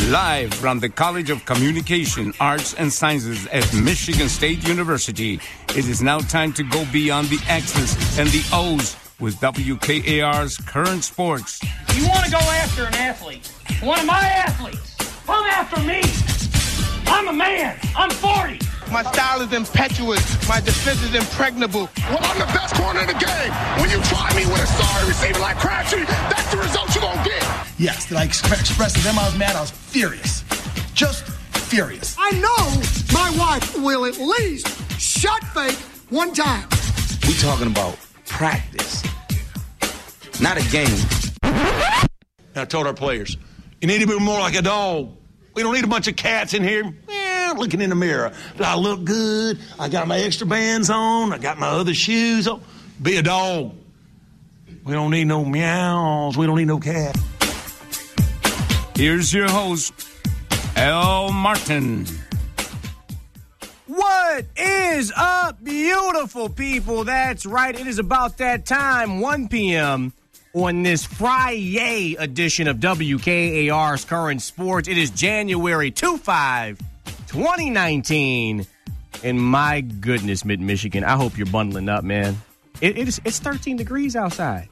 Live from the College of Communication, Arts, and Sciences at Michigan State University, it is now time to go beyond the X's and the O's with WKAR's Current Sports. You want to go after an athlete, one of my athletes, come after me. I'm a man. I'm 40. My style is impetuous. My defense is impregnable. Well, I'm the best corner in the game. When you try me with a sorry receiver like Crabtree, that's the result you're going to get. Yes, did I express to them I was mad? I was furious. Just furious. I know my wife will at least shot fake one time. We talking about practice, not a game. I told our players, you need to be more like a dog. We don't need a bunch of cats in here looking in the mirror. Do I look good? I got my extra bands on. I got my other shoes on. Be a dog. We don't need no meows. We don't need no cat. Here's your host, Al Martin. What is up, beautiful people? That's right. It is about that time, 1 p.m. on this Friday edition of WKAR's Current Sports. It is January 2019. And my goodness, Mid-Michigan, I hope you're bundling up, man. It's 13 degrees outside.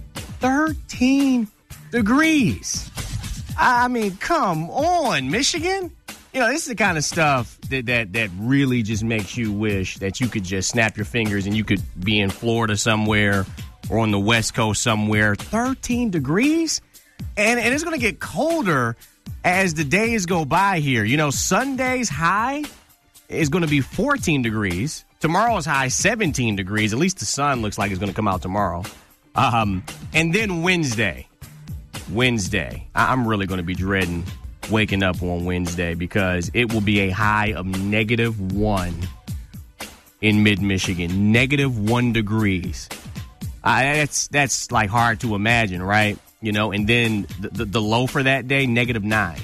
13 degrees. I mean, come on, Michigan. You know, this is the kind of stuff that really just makes you wish that you could just snap your fingers and you could be in Florida somewhere or on the West Coast somewhere. 13 degrees? And it's going to get colder as the days go by here. You know, Sunday's high is going to be 14 degrees. Tomorrow's high, 17 degrees. At least the sun looks like it's going to come out tomorrow. And then Wednesday, I'm really going to be dreading waking up on Wednesday because it will be a high of -1 in mid-Michigan. -1 degrees. That's like hard to imagine, right? You know, and then the low for that day, -9.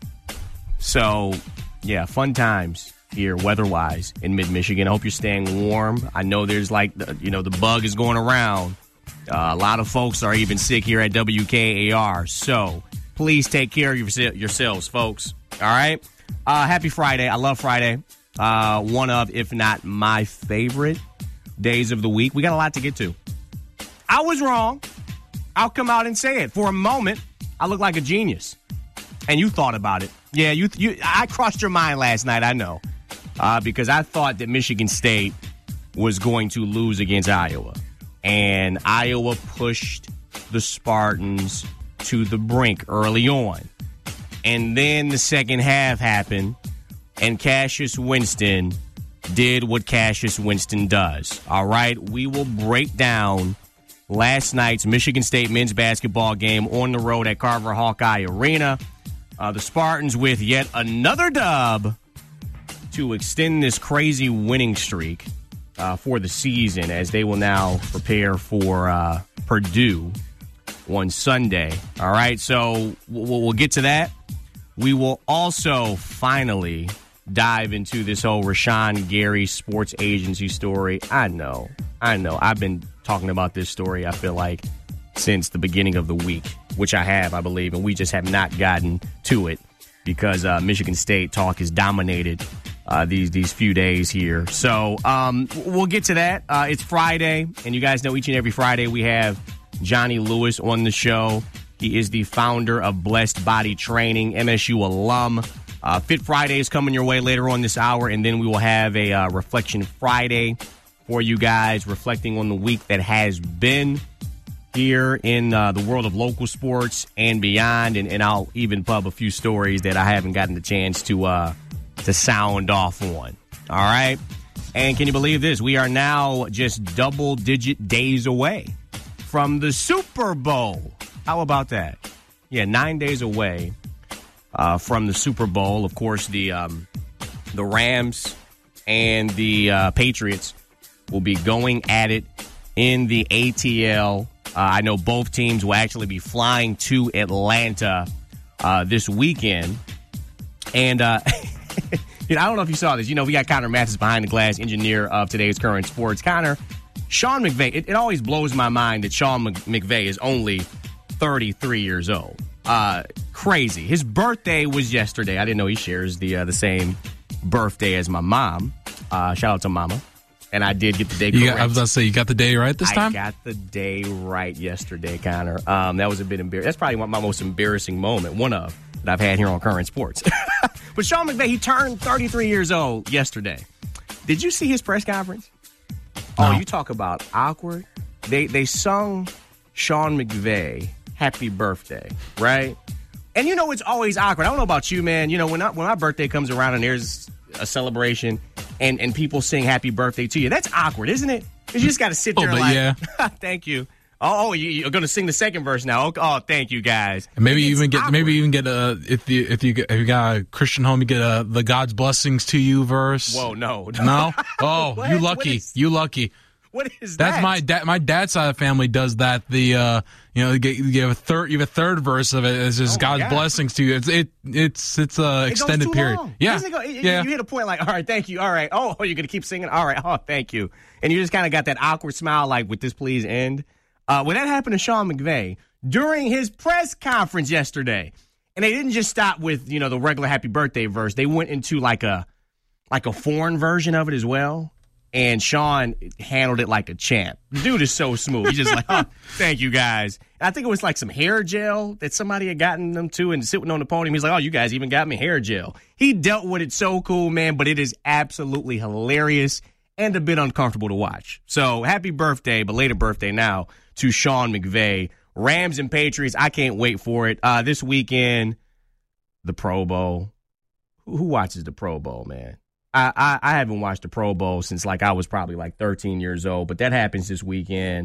So, yeah, fun times here weather-wise in mid-Michigan. I hope you're staying warm. I know there's the bug is going around. A lot of folks are even sick here at WKAR. So please take care of yourselves, folks. All right? Happy Friday. I love Friday. One of, if not my favorite days of the week. We got a lot to get to. I was wrong. I'll come out and say it. For a moment, I look like a genius. And you thought about it. Yeah, I crossed your mind last night, I know. Because I thought that Michigan State was going to lose against Iowa. And Iowa pushed the Spartans to the brink early on. And then the second half happened, and Cassius Winston did what Cassius Winston does. All right? We will break down last night's Michigan State men's basketball game on the road at Carver Hawkeye Arena. The Spartans with yet another dub to extend this crazy winning streak for the season, as they will now prepare for Purdue on Sunday. All right, so we'll get to that. We will also finally dive into this whole Rashawn Gary sports agency story. I know. I've been talking about this story, I feel like, since the beginning of the week, which I have, I believe, and we just have not gotten to it because Michigan State talk has dominated these few days here. So we'll get to that. It's Friday, and you guys know each and every Friday we have Johnny Lewis on the show. He is the founder of Blessed Body Training, MSU alum. Fit Friday is coming your way later on this hour, and then we will have a Reflection Friday for you guys, reflecting on the week that has been here in the world of local sports and beyond. And I'll even pub a few stories that I haven't gotten the chance to sound off on. All right? And can you believe this? We are now just double-digit days away from the Super Bowl. How about that? Yeah, 9 days away from the Super Bowl. Of course, the Rams and the Patriots will be going at it in the ATL. I know both teams will actually be flying to Atlanta this weekend. And I don't know if you saw this. You know, we got Connor Mathis behind the glass, engineer of today's Current Sports. Connor, Sean McVay, it always blows my mind that Sean McVay is only 33 years old. Crazy. His birthday was yesterday. I didn't know he shares the same birthday as my mom. Shout out to Mama. And I did get the day correct. I was about to say, you got the day right this time? I got the day right yesterday, Connor. That was a bit embarrassing. That's probably my most embarrassing moment, one of, that I've had here on Current Sports. But Sean McVay, he turned 33 years old yesterday. Did you see his press conference? No. Oh, you talk about awkward. They sung Sean McVay happy birthday, right? And you know it's always awkward. I don't know about you, man. You know, when my birthday comes around and there's a celebration and people sing happy birthday to you, that's awkward, isn't it? Because you just got to sit there yeah. Thank you. Oh, you're going to sing the second verse now. Oh, thank you, guys. And maybe even get if you got a Christian home, you get the God's blessings to you verse. Whoa, no. No? Oh, you lucky. You lucky. What is that? That's my dad. My dad's side of the family does that. You have a third verse of it. It's just God's blessings to you. It's a extended period. Long. Yeah. You hit a point like, all right, thank you. All right. Oh, you're gonna keep singing. All right. Oh, thank you. And you just kind of got that awkward smile, like, would this please end? When that happened to Sean McVay during his press conference yesterday, and they didn't just stop with the regular happy birthday verse. They went into like a foreign version of it as well. And Sean handled it like a champ. The dude is so smooth. He's just like, oh, thank you, guys. And I think it was like some hair gel that somebody had gotten them to and sitting on the podium. He's like, oh, you guys even got me hair gel. He dealt with it so cool, man, but it is absolutely hilarious and a bit uncomfortable to watch. So happy birthday, belated birthday now, to Sean McVay. Rams and Patriots, I can't wait for it. This weekend, the Pro Bowl. Who watches the Pro Bowl, man? I haven't watched the Pro Bowl since I was probably 13 years old, but that happens this weekend.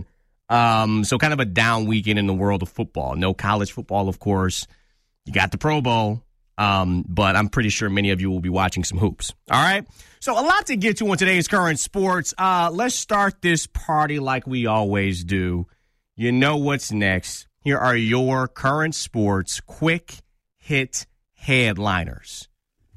So kind of a down weekend in the world of football. No college football, of course. You got the Pro Bowl, but I'm pretty sure many of you will be watching some hoops. All right? So a lot to get to on today's Current Sports. Let's start this party like we always do. You know what's next. Here are your Current Sports quick hit headliners.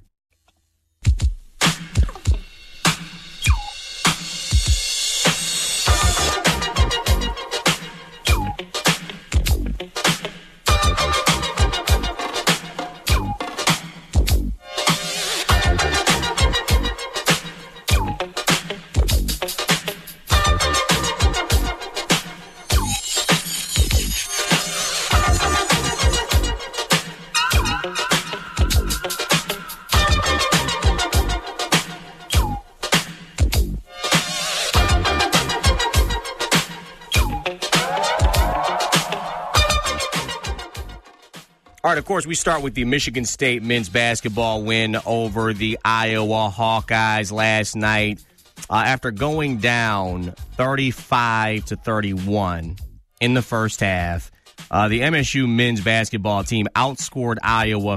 All right, of course, we start with the Michigan State men's basketball win over the Iowa Hawkeyes last night. After going down 35-31 in the first half, the MSU men's basketball team outscored Iowa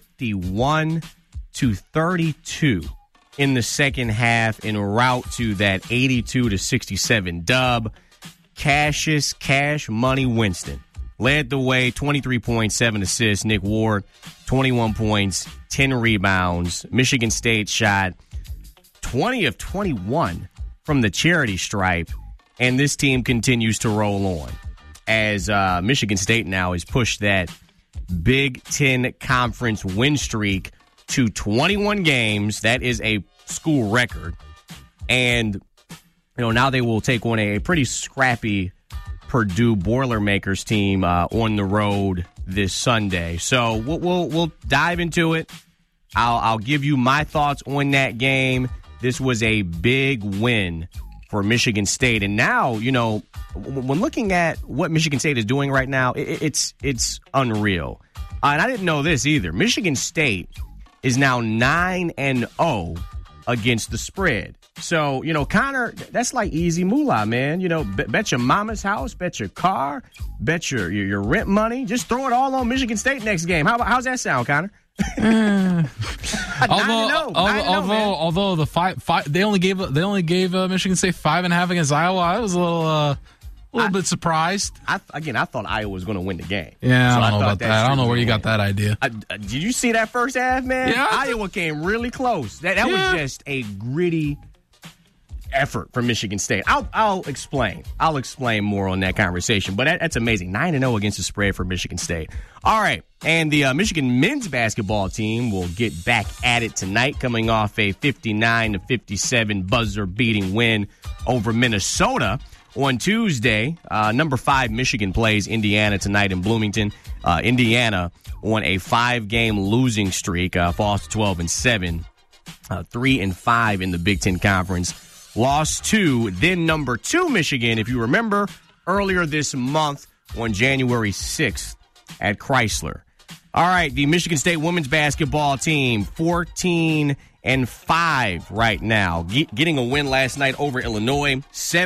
51-32 in the second half en route to that 82-67 dub. Cassius Cash Money Winston led the way, 23 points, 7 assists. Nick Ward, 21 points, 10 rebounds. Michigan State shot 20 of 21 from the charity stripe, and this team continues to roll on as Michigan State now has pushed that Big Ten Conference win streak to 21 games. That is a school record. And, now they will take on a pretty scrappy Purdue Boilermakers team on the road this Sunday. So we'll dive into it. I'll give you my thoughts on that game. This was a big win for Michigan State. And now, when looking at what Michigan State is doing right now, it's unreal. And I didn't know this either. Michigan State is now 9-0 against the spread. So, Connor, that's like easy moolah, man. Bet your mama's house, bet your car, bet your rent money. Just throw it all on Michigan State next game. How's that sound, Connor? Although the five they only gave Michigan State 5.5 against Iowa, I was a little bit surprised. I thought Iowa was going to win the game. Yeah, so I don't know about that. I don't know where you got that idea. Did you see that first half, man? Yeah, Iowa came really close. That was just a gritty. effort from Michigan State. I'll explain. I'll explain more on that conversation. But that's amazing. 9-0 against the spread for Michigan State. All right. And the Michigan men's basketball team will get back at it tonight, coming off a 59-57 buzzer-beating win over Minnesota. On Tuesday, number 5 Michigan plays Indiana tonight in Bloomington. Indiana on a 5-game losing streak, falls to 12-7, 3-5 in the Big Ten Conference. Lost to then number 2 Michigan, if you remember, earlier this month on January 6th at Chrysler. All right, the Michigan State women's basketball team, 14-5 right now. Getting a win last night over Illinois,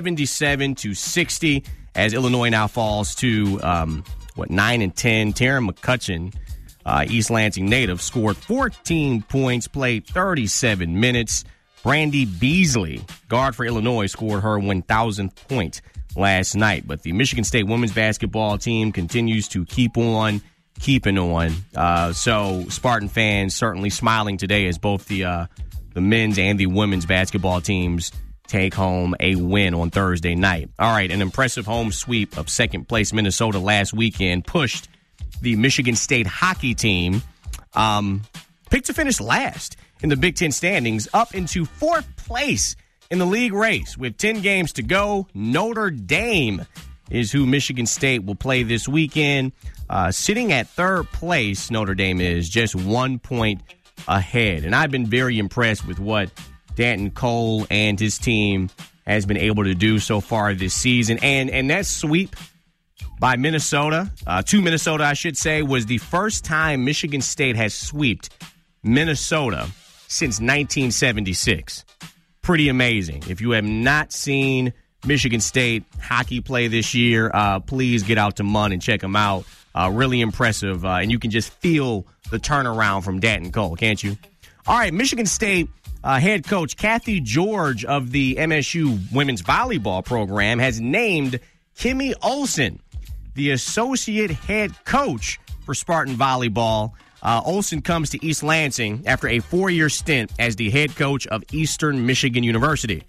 77-60, as Illinois now falls to, 9-10. Taryn McCutcheon, East Lansing native, scored 14 points, played 37 minutes. Brandy Beasley, guard for Illinois, scored her 1,000th point last night. But the Michigan State women's basketball team continues to keep on keeping on. So Spartan fans certainly smiling today as both the men's and the women's basketball teams take home a win on Thursday night. All right, an impressive home sweep of second-place Minnesota last weekend pushed the Michigan State hockey team, picked to finish last in the Big Ten standings, up into 4th place in the league race. With 10 games to go, Notre Dame is who Michigan State will play this weekend. Sitting at 3rd place, Notre Dame is just 1 point ahead. And I've been very impressed with what Danton Cole and his team has been able to do so far this season. And that sweep by Minnesota, to Minnesota, I should say, was the first time Michigan State has swept Minnesota since 1976. Pretty amazing. If you have not seen Michigan State hockey play this year, please get out to Munn and check them out. Really impressive. And you can just feel the turnaround from Danton Cole, can't you? All right, Michigan State head coach Kathy George of the MSU women's volleyball program has named Kimmy Olsen the associate head coach for Spartan volleyball. Olsen comes to East Lansing after a 4-year stint as the head coach of Eastern Michigan University.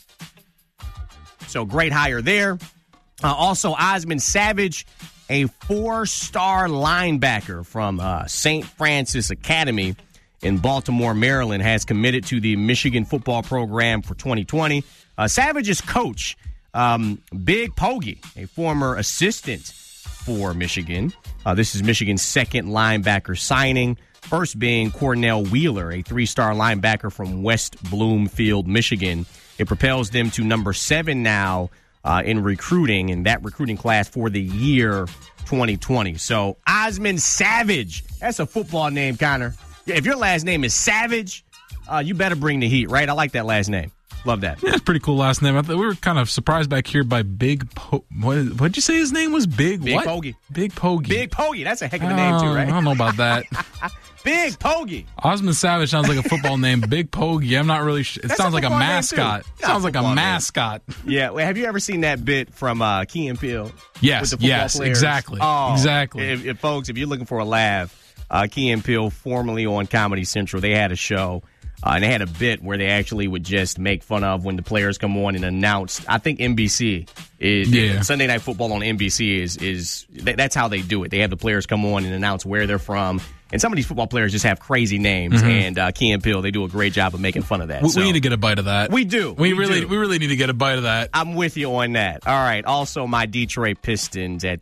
So great hire there. Also, Osmond Savage, a 4-star linebacker from St. Francis Academy in Baltimore, Maryland, has committed to the Michigan football program for 2020. Savage's coach, Big Poggi, a former assistant for Michigan. This is Michigan's second linebacker signing, first being Cornell Wheeler, a 3-star linebacker from West Bloomfield, Michigan. It propels them to number 7 now in recruiting, in that recruiting class for the year 2020. So Osmond Savage, that's a football name, Connor. If your last name is Savage, you better bring the heat, right? I like that last name. Love that. Yeah, it's a pretty cool last name. I thought we were kind of surprised back here by Big what'd you say his name was? Big Poggi. Big Poggi. Big Poggi. That's a heck of a name, too, right? I don't know about that. Big Poggi. Osmond Savage sounds like a football name. Big Poggi. I'm not really sure. It sounds like a mascot. Sounds like a mascot. Yeah. Well, have you ever seen that bit from Key and Peele? Yes. Yes. Players? Exactly. Oh, exactly. Folks, if you're looking for a laugh, Key and Peele, formerly on Comedy Central, they had a show. And they had a bit where they actually would just make fun of when the players come on and announce. I think NBC Sunday Night Football on NBC is that's how they do it. They have the players come on and announce where they're from. And some of these football players just have crazy names. Mm-hmm. And Key and Peele, they do a great job of making fun of that. We need to get a bite of that. We do. We really need to get a bite of that. I'm with you on that. All right. Also, my Detroit Pistons at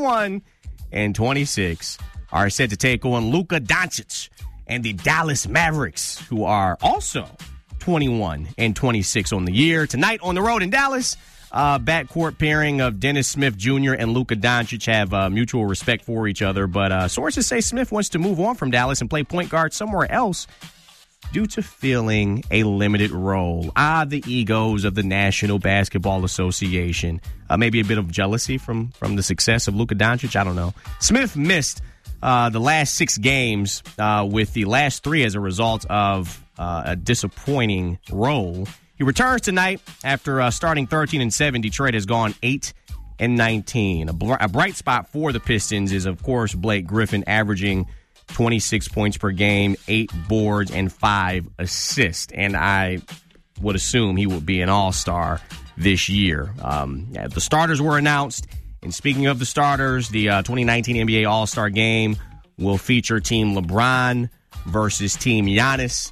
21-26 are set to take on Luka Doncic and the Dallas Mavericks, who are also 21-26 on the year. Tonight on the road in Dallas, backcourt pairing of Dennis Smith Jr. and Luka Doncic have mutual respect for each other, but sources say Smith wants to move on from Dallas and play point guard somewhere else due to filling a limited role. The egos of the National Basketball Association. Maybe a bit of jealousy from the success of Luka Doncic. I don't know. Smith missed the last 6 games, with the last 3 as a result of a disappointing role. He returns tonight after starting 13-7. Detroit has gone 8-19. A bright spot for the Pistons is, of course, Blake Griffin, averaging 26 points per game, 8 boards, and 5 assists. And I would assume he would be an all-star this year. The starters were announced. And speaking of the starters, the 2019 NBA All-Star Game will feature Team LeBron versus Team Giannis,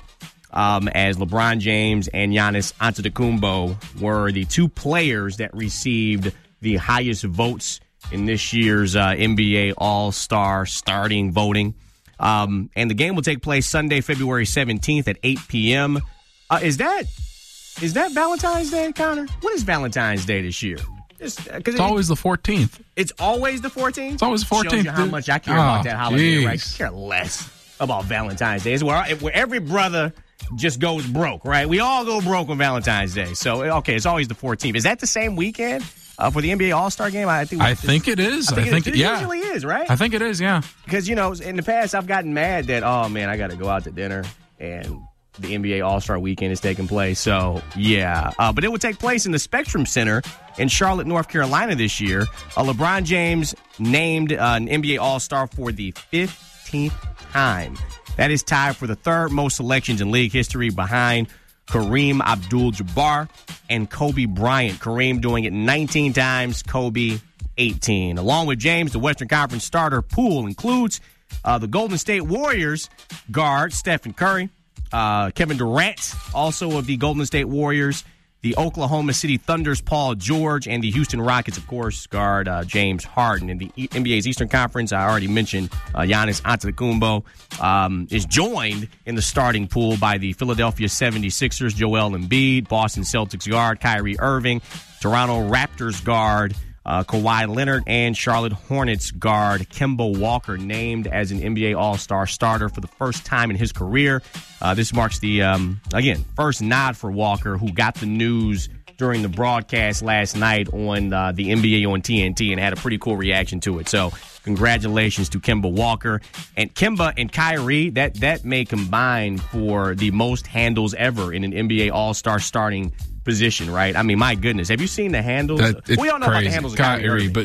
as LeBron James and Giannis Antetokounmpo were the two players that received the highest votes in this year's NBA All-Star starting voting. And the game will take place Sunday, February 17th at 8 p.m. Is that Valentine's Day, Connor? What is Valentine's Day this year? It's always the 14th. It's always the 14th? It's always the 14th. Shows you how much I care about that holiday, geez. right? I care less about Valentine's Day. It's where every brother just goes broke, right? We all go broke on Valentine's Day. So, okay, it's always the 14th. Is that the same weekend for the NBA All-Star Game? I think it is. It usually is, right? I think it is, yeah. Because, in the past, I've gotten mad that, oh, man, I got to go out to dinner and the NBA All-Star Weekend is taking place. So, yeah. But it will take place in the Spectrum Center in Charlotte, North Carolina this year. LeBron James named an NBA All-Star for the 15th time. That is tied for the third most selections in league history behind Kareem Abdul-Jabbar and Kobe Bryant. Kareem doing it 19 times, Kobe 18. Along with James, the Western Conference starter pool includes the Golden State Warriors guard Stephen Curry, Kevin Durant, also of the Golden State Warriors, the Oklahoma City Thunder's Paul George, and the Houston Rockets, of course, guard James Harden. In the NBA's Eastern Conference, I already mentioned Giannis Antetokounmpo is joined in the starting pool by the Philadelphia 76ers, Joel Embiid, Boston Celtics guard Kyrie Irving, Toronto Raptors guard Kawhi Leonard, and Charlotte Hornets guard Kemba Walker, named as an NBA All-Star starter for the first time in his career. This marks the, first nod for Walker, who got the news during the broadcast last night on the NBA on TNT and had a pretty cool reaction to it. So congratulations to Kemba Walker. And Kemba and Kyrie, that may combine for the most handles ever in an NBA All-Star starting position, right? I mean, my goodness. Have you seen the handles? We all know about the handles of Kyrie. But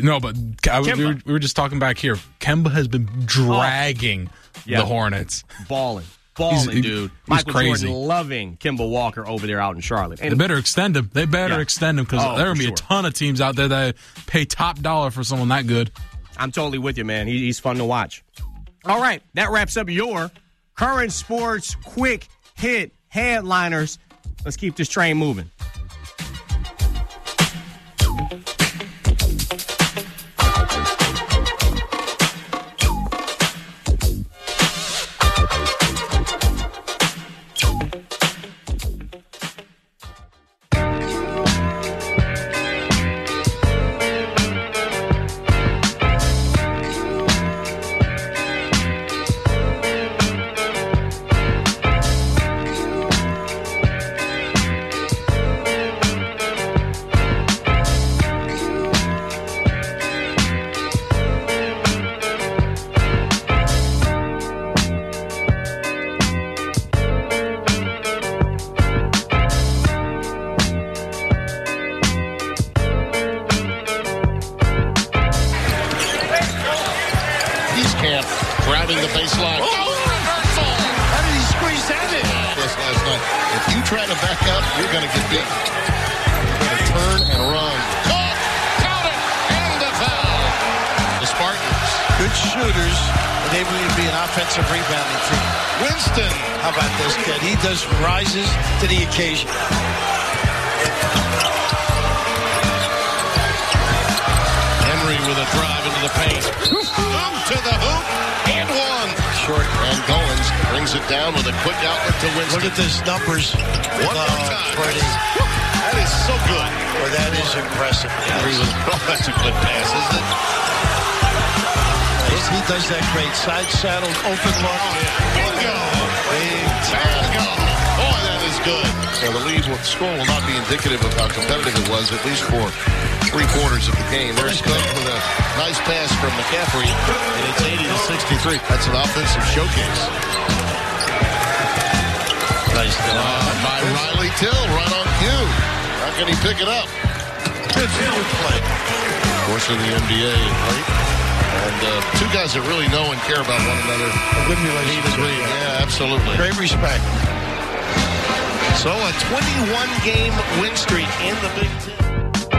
we were just talking back here. Kemba has been dragging the Hornets. Balling, dude. Michael Jordan loving Kemba Walker over there out in Charlotte. And they better extend him. They better extend him because there are going to be a ton of teams out there that pay top dollar for someone that good. I'm totally with you, man. He's fun to watch. All right, that wraps up your current sports quick hit headliners. Let's keep this train moving. Numbers. One more time. That is so good. Well, that is impressive. That's a good pass, isn't it? He does that great side saddle, open look. Bingo! Bingo! Boy, that is good. Well, the lead score will not be indicative of how competitive it was, at least for 3 quarters of the game. There's Cook with a nice pass from McCaffrey, and it's 80-63. That's an offensive showcase. Nice by Riley Till, right on cue. How can he pick it up? Good play. Of course, in the NBA, right? And two guys that really know and care about one another. A good relationship. Yeah, absolutely. Great respect. So a 21-game win streak in the Big Ten.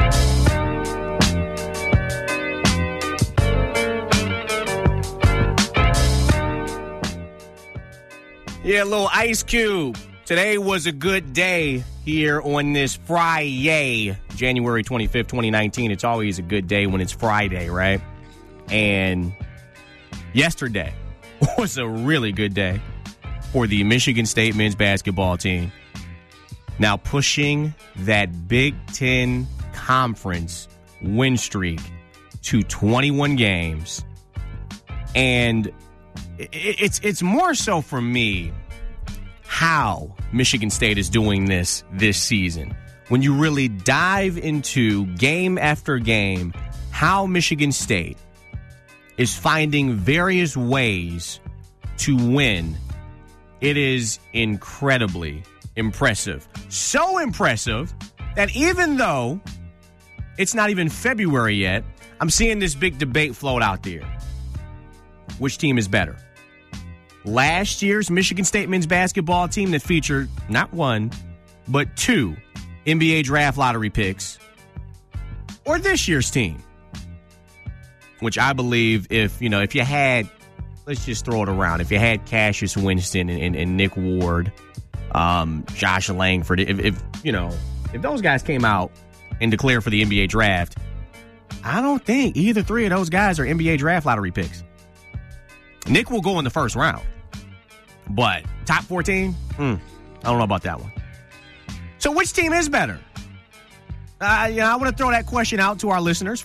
Yeah, a little Ice Cube. Today was a good day here on this Friday, January 25th, 2019. It's always a good day when it's Friday, right? And yesterday was a really good day for the Michigan State men's basketball team. Now pushing that Big Ten Conference win streak to 21 games. And it's more so for me how Michigan State is doing this season. When you really dive into game after game, how Michigan State is finding various ways to win, it is incredibly impressive. So impressive that even though it's not even February yet, I'm seeing this big debate float out there. Which team is better? Last year's Michigan State men's basketball team that featured not one, but two NBA draft lottery picks, or this year's team, which I believe if you had, let's just throw it around, if you had Cassius Winston and Nick Ward, Josh Langford, if those guys came out and declared for the NBA draft, I don't think either three of those guys are NBA draft lottery picks. Nick will go in the first round. But top 14? I don't know about that one. So which team is better? I want to throw that question out to our listeners.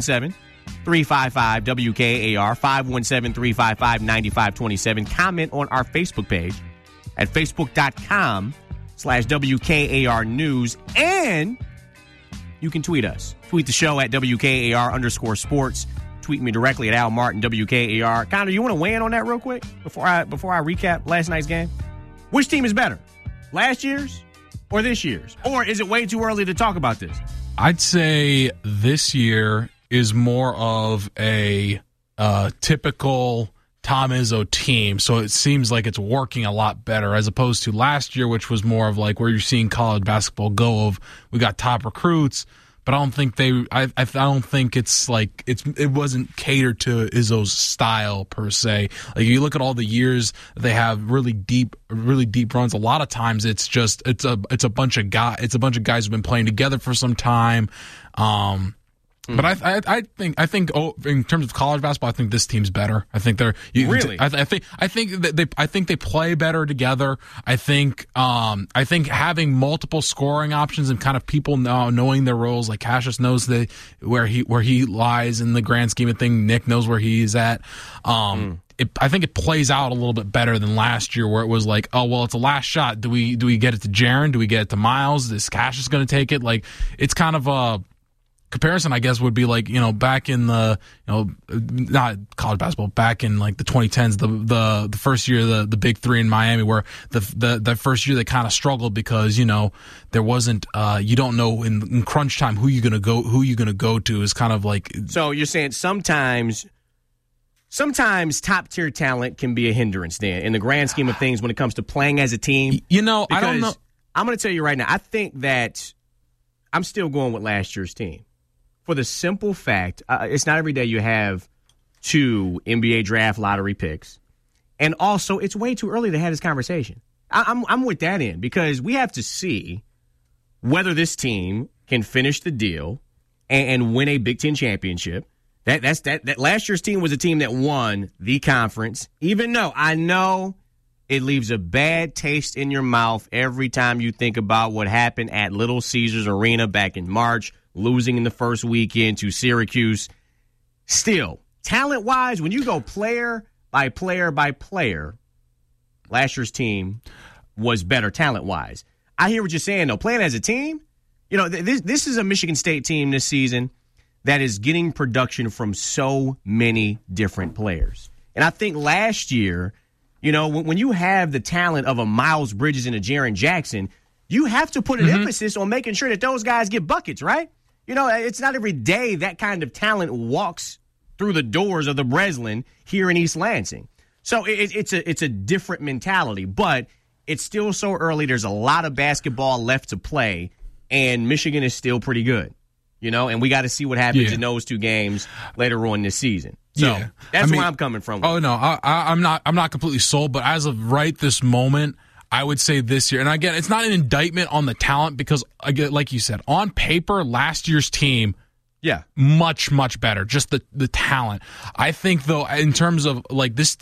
517-355-WKAR. 517-355-9527. Comment on our Facebook page at facebook.com/WKAR News. And you can tweet us. Tweet the show at WKAR_sports. Tweet me directly at Al Martin, WKAR. Connor, you want to weigh in on that real quick before I recap last night's game? Which team is better, last year's or this year's? Or is it way too early to talk about this? I'd say this year is more of a typical Tom Izzo team, so it seems like it's working a lot better as opposed to last year, which was more of like where you're seeing college basketball go of we got top recruits. But I don't think I don't think it's like it wasn't catered to Izzo's style per se. Like you look at all the years they have really deep runs. A lot of times it's a bunch of guys who've been playing together for some time. But I think in terms of college basketball, I think this team's better. I think they're really. I think they play better together. I think having multiple scoring options and kind of people now knowing their roles, like Cassius knows where he lies in the grand scheme of things. Nick knows where he's at. I think it plays out a little bit better than last year, where it was like, oh well, it's a last shot. Do we get it to Jaren? Do we get it to Miles? Is Cassius going to take it? Like it's kind of a comparison, I guess, would be like, back in the, not college basketball, back in like the 2010s, the first year, the Big Three in Miami, where the first year they kind of struggled because, there wasn't, you don't know in crunch time who you're going to go to is kind of like. So you're saying sometimes top tier talent can be a hindrance then in the grand scheme of things when it comes to playing as a team. I don't know. I'm going to tell you right now, I think that I'm still going with last year's team. For the simple fact, it's not every day you have two NBA draft lottery picks. And also, it's way too early to have this conversation. I'm with that in because we have to see whether this team can finish the deal and win a Big Ten championship. That last year's team was a team that won the conference, even though I know it leaves a bad taste in your mouth every time you think about what happened at Little Caesars Arena back in March, losing in the first weekend to Syracuse. Still, talent-wise, when you go player by player by player, last year's team was better talent-wise. I hear what you're saying, though. Playing as a team, this is a Michigan State team this season that is getting production from so many different players. And I think last year, when you have the talent of a Miles Bridges and a Jaren Jackson, you have to put an emphasis on making sure that those guys get buckets, right? It's not every day that kind of talent walks through the doors of the Breslin here in East Lansing. So it's a different mentality. But it's still so early. There's a lot of basketball left to play, and Michigan is still pretty good. And we got to see what happens in those 2 games later on this season. So that's where I'm coming from. Oh, no, I'm not completely sold, but as of right this moment, I would say this year, and again, it's not an indictment on the talent because, again, like you said, on paper, last year's team, much, much better. Just the talent. I think, though, in terms of this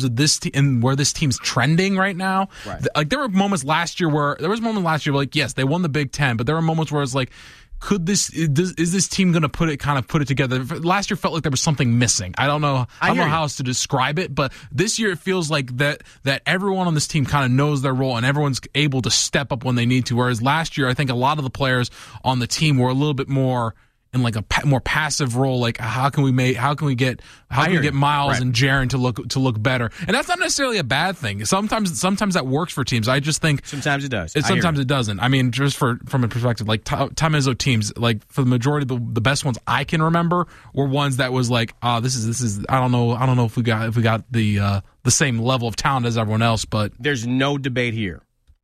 and where this team's trending right now, there were moments last year where yes, they won the Big Ten, but there were moments where it's like, is this team going to put it together? Last year felt like there was something missing. I don't know how else to describe it, but this year it feels like that everyone on this team kind of knows their role and everyone's able to step up when they need to. Whereas last year, I think a lot of the players on the team were a little bit more in like a more passive role. Like how can we get Miles and Jaren to look better? And that's not necessarily a bad thing. Sometimes that works for teams. I just think sometimes it does. Sometimes it doesn't. I mean, just from a perspective, like Tom Izzo teams, like for the majority of the best ones I can remember were ones that was like, this is I don't know if we got the same level of talent as everyone else, but there's no debate here.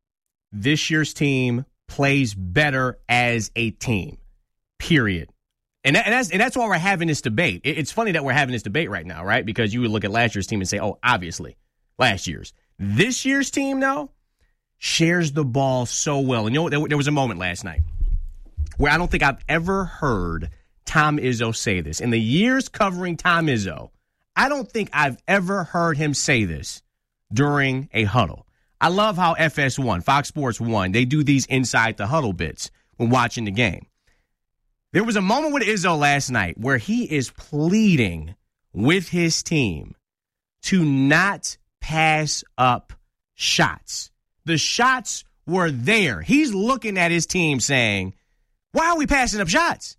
This year's team plays better as a team. Period. And that's why we're having this debate. It's funny that we're having this debate right now, right? Because you would look at last year's team and say, oh, obviously, last year's. This year's team, though, shares the ball so well. And there was a moment last night where I don't think I've ever heard Tom Izzo say this. In the years covering Tom Izzo, I don't think I've ever heard him say this during a huddle. I love how FS1, Fox Sports 1, they do these inside the huddle bits when watching the game. There was a moment with Izzo last night where he is pleading with his team to not pass up shots. The shots were there. He's looking at his team saying, why are we passing up shots?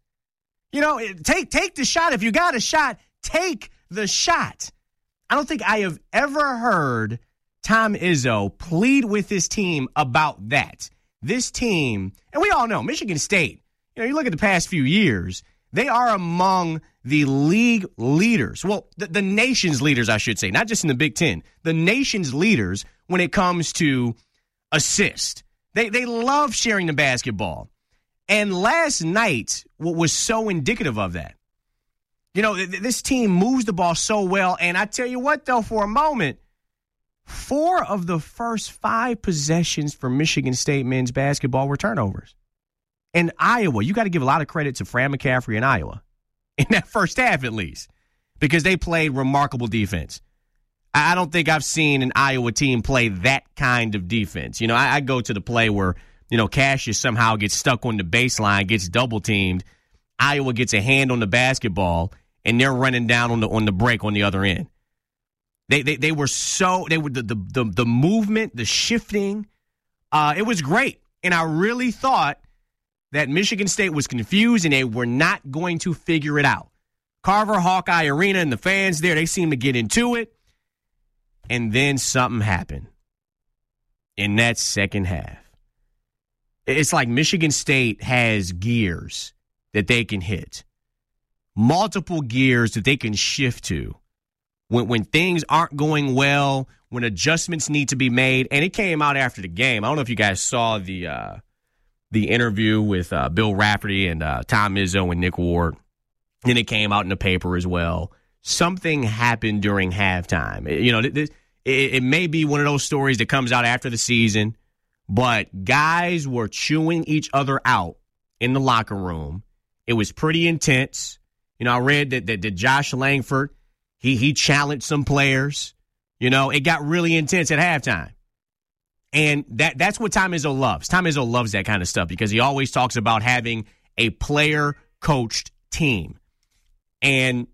Take the shot. If you got a shot, take the shot. I don't think I have ever heard Tom Izzo plead with his team about that. This team, and we all know, Michigan State, you look at the past few years, they are among the league leaders. Well, the nation's leaders, I should say, not just in the Big Ten. The nation's leaders when it comes to assist. They love sharing the basketball. And last night, what was so indicative of that, this team moves the ball so well. And I tell you what, though, for a moment, 4 of the first 5 possessions for Michigan State men's basketball were turnovers. In Iowa, you got to give a lot of credit to Fran McCaffrey in Iowa, in that first half at least, because they played remarkable defense. I don't think I've seen an Iowa team play that kind of defense. I go to the play where, Cassius somehow gets stuck on the baseline, gets double-teamed. Iowa gets a hand on the basketball, and they're running down on the break on the other end. They were the movement, the shifting, it was great. And I really thought that Michigan State was confused and they were not going to figure it out. Carver Hawkeye Arena and the fans there, they seemed to get into it. And then something happened in that second half. It's like Michigan State has gears that they can hit. Multiple gears that they can shift to. When things aren't going well, when adjustments need to be made. And it came out after the game. I don't know if you guys saw the interview with Bill Raftery and Tom Izzo and Nick Ward. And it came out in the paper as well. Something happened during halftime. It may be one of those stories that comes out after the season, but guys were chewing each other out in the locker room. It was pretty intense. I read that Josh Langford, he challenged some players. It got really intense at halftime. And that's what Tom Izzo loves. Tom Izzo loves that kind of stuff because he always talks about having a player-coached team. And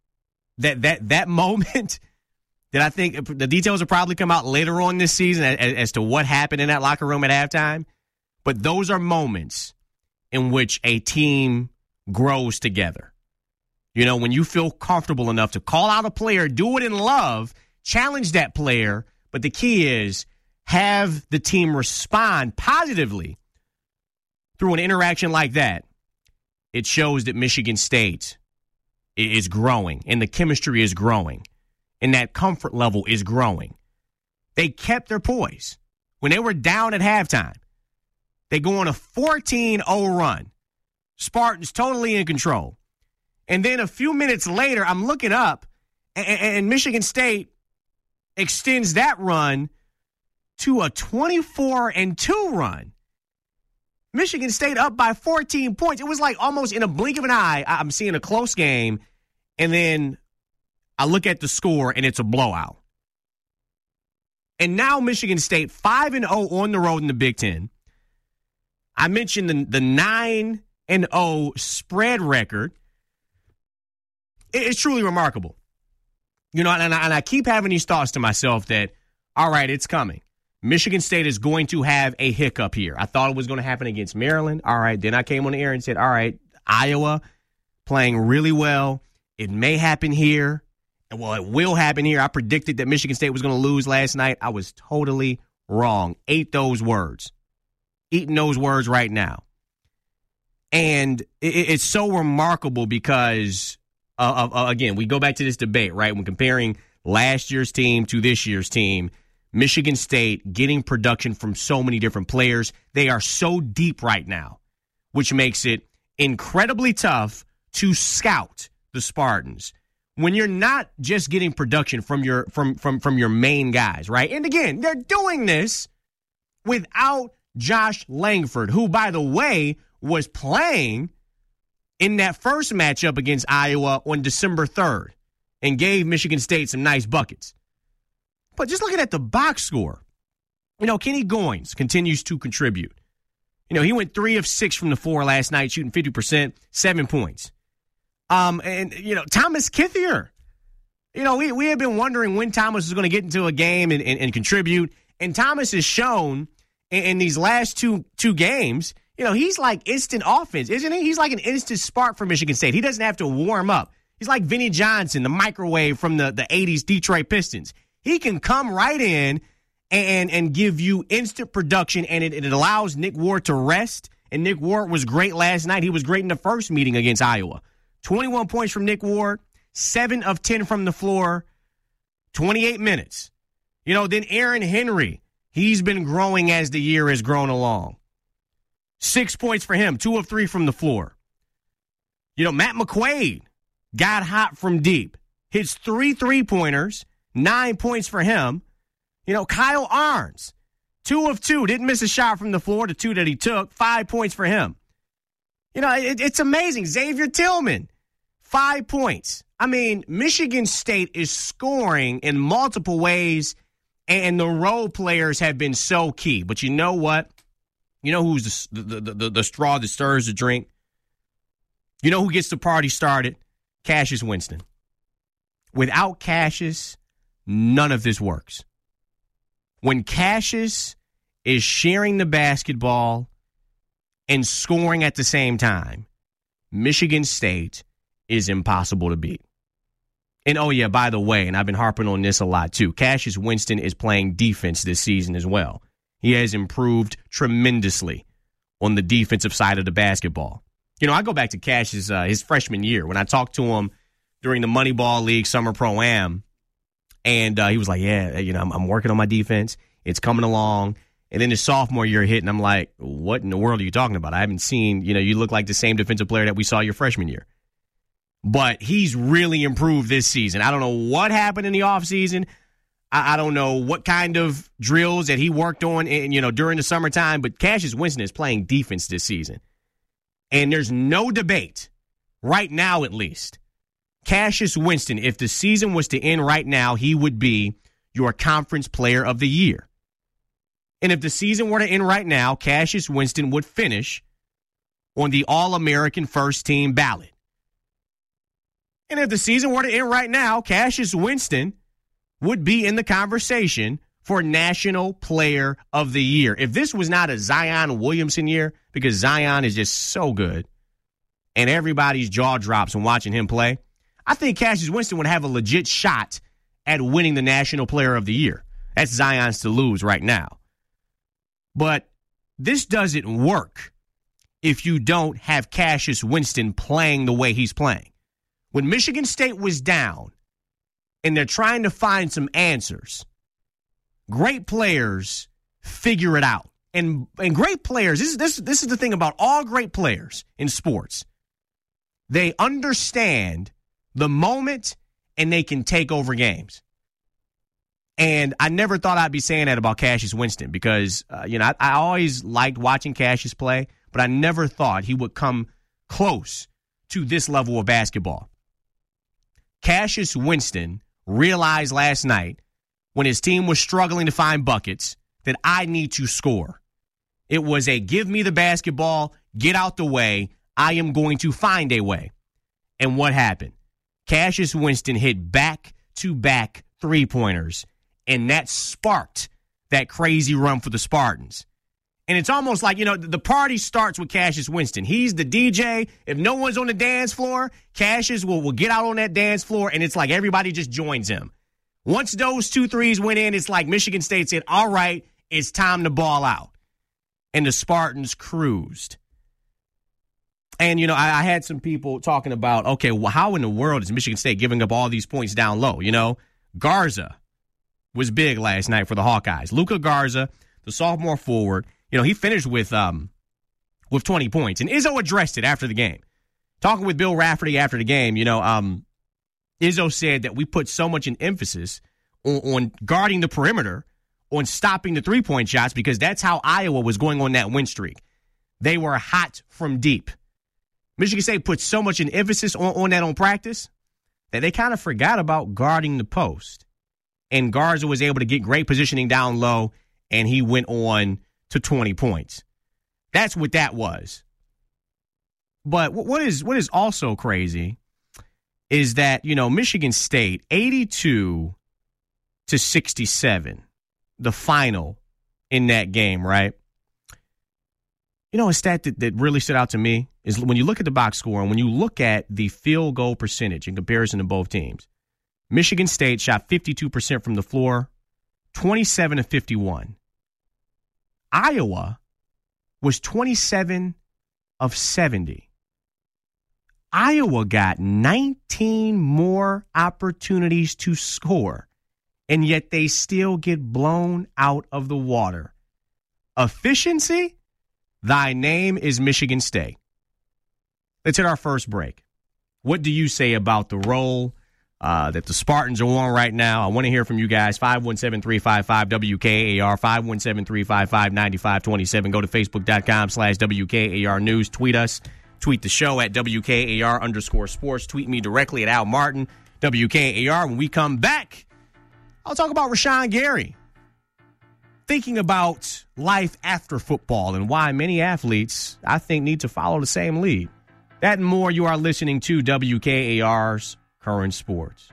that moment that I think the details will probably come out later on this season as to what happened in that locker room at halftime. But those are moments in which a team grows together. When you feel comfortable enough to call out a player, do it in love, challenge that player. But the key is have the team respond positively through an interaction like that. It shows that Michigan State is growing and the chemistry is growing and that comfort level is growing. They kept their poise when they were down at halftime. They go on a 14-0 run. Spartans totally in control. And then a few minutes later, I'm looking up, and Michigan State extends that run to a 24-2 run. Michigan State up by 14 points. It was like almost in a blink of an eye, I'm seeing a close game, and then I look at the score, and it's a blowout. And now Michigan State 5-0 on the road in the Big Ten. I mentioned the 9-0 spread record. It's truly remarkable. You know, and I keep having these thoughts to myself that, all right, it's coming. Michigan State is going to have a hiccup here. I thought it was going to happen against Maryland. All right, then I came on the air and said, all right, Iowa playing really well. It may happen here. And well, it will happen here. I predicted that Michigan State was going to lose last night. I was totally wrong. Ate those words. Eating those words right now. And it's so remarkable because, again, we go back to this debate, right? When comparing last year's team to this year's team, Michigan State getting production from so many different players. They are so deep right now, which makes it incredibly tough to scout the Spartans when you're not just getting production from your main guys, right? And again, they're doing this without Josh Langford, who, by the way, was playing in that first matchup against Iowa on December 3rd and gave Michigan State some nice buckets. But just looking at the box score, you know, Kenny Goins continues to contribute. You know, he went 3 of 6 from the floor last night, shooting 50%, 7 points. And, you know, Thomas Kithier, you know, we have been wondering when Thomas was going to get into a game and contribute. And Thomas has shown in these last two games, you know, he's like instant offense, isn't he? He's like an instant spark for Michigan State. He doesn't have to warm up. He's like Vinnie Johnson, the microwave from the 80s Detroit Pistons. He can come right in and give you instant production, and it allows Nick Ward to rest. And Nick Ward was great last night. He was great in the first meeting against Iowa. 21 points from Nick Ward, 7 of 10 from the floor, 28 minutes. You know, then Aaron Henry, he's been growing as the year has grown along. 6 points for him, 2 of 3 from the floor. You know, Matt McQuaid got hot from deep. Hits 3 3-pointers, 9 points for him. You know, Kyle Arns, 2 of 2, didn't miss a shot from the floor, the 2 that he took, 5 points for him. You know, it's amazing. Xavier Tillman, 5 points. I mean, Michigan State is scoring in multiple ways, and the role players have been so key. But you know what? You know who's the straw that stirs the drink? You know who gets the party started? Cassius Winston. Without Cassius, none of this works. When Cassius is sharing the basketball and scoring at the same time, Michigan State is impossible to beat. And oh yeah, by the way, and I've been harping on this a lot too, Cassius Winston is playing defense this season as well. He has improved tremendously on the defensive side of the basketball. You know, I go back to Cassius his freshman year when I talked to him during the Moneyball League Summer Pro-Am, and he was like, yeah, you know, I'm working on my defense. It's coming along. And then his sophomore year hit, and I'm like, what in the world are you talking about? I haven't seen, you know, you look like the same defensive player that we saw your freshman year. But he's really improved this season. I don't know what happened in the offseason. I don't know what kind of drills that he worked on, you know, during the summertime, but Cassius Winston is playing defense this season. And there's no debate, right now at least. Cassius Winston, if the season was to end right now, he would be your conference player of the year. And if the season were to end right now, Cassius Winston would finish on the All-American first team ballot. And if the season were to end right now, Cassius Winston would be in the conversation for National Player of the Year. If this was not a Zion Williamson year, because Zion is just so good, and everybody's jaw drops when watching him play, I think Cassius Winston would have a legit shot at winning the National Player of the Year. That's Zion's to lose right now. But this doesn't work if you don't have Cassius Winston playing the way he's playing. When Michigan State was down and they're trying to find some answers, great players figure it out. And great players, this is the thing about all great players in sports. They understand the moment and they can take over games. And I never thought I'd be saying that about Cassius Winston because, I always liked watching Cassius play, but I never thought he would come close to this level of basketball. Cassius Winston realized last night when his team was struggling to find buckets that I need to score. It was a give me the basketball, get out the way, I am going to find a way. And what happened? Cassius Winston hit back-to-back three-pointers, and that sparked that crazy run for the Spartans. And it's almost like, the party starts with Cassius Winston. He's the DJ. If no one's on the dance floor, Cassius will get out on that dance floor, and it's like everybody just joins him. Once those 2 threes went in, it's like Michigan State said, all right, it's time to ball out. And the Spartans cruised. And, I had some people talking about, okay, well, how in the world is Michigan State giving up all these points down low? Garza was big last night for the Hawkeyes. Luka Garza, the sophomore forward, he finished with 20 points. And Izzo addressed it after the game. Talking with Bill Rafferty after the game, Izzo said that we put so much emphasis on guarding the perimeter, on stopping the three-point shots, because that's how Iowa was going on that win streak. They were hot from deep. Michigan State put so much emphasis on that on practice that they kind of forgot about guarding the post. And Garza was able to get great positioning down low, and he went on to 20 points. That's what that was. But what is also crazy is that, Michigan State, 82-67, the final in that game, right? A stat that really stood out to me is when you look at the box score and when you look at the field goal percentage in comparison to both teams, Michigan State shot 52% from the floor, 27-51. Iowa was 27 of 70. Iowa got 19 more opportunities to score, and yet they still get blown out of the water. Efficiency? Thy name is Michigan State. Let's hit our first break. What do you say about the role that the Spartans are on right now? I want to hear from you guys. 517-355-WKAR, 517-355-9527. Go to Facebook.com/WKAR News. Tweet us. Tweet the show at WKAR_sports. Tweet me directly at Al Martin, WKAR. When we come back, I'll talk about Rashawn Gary. Thinking about life after football and why many athletes, I think, need to follow the same lead. That and more. You are listening to WKAR's Current Sports.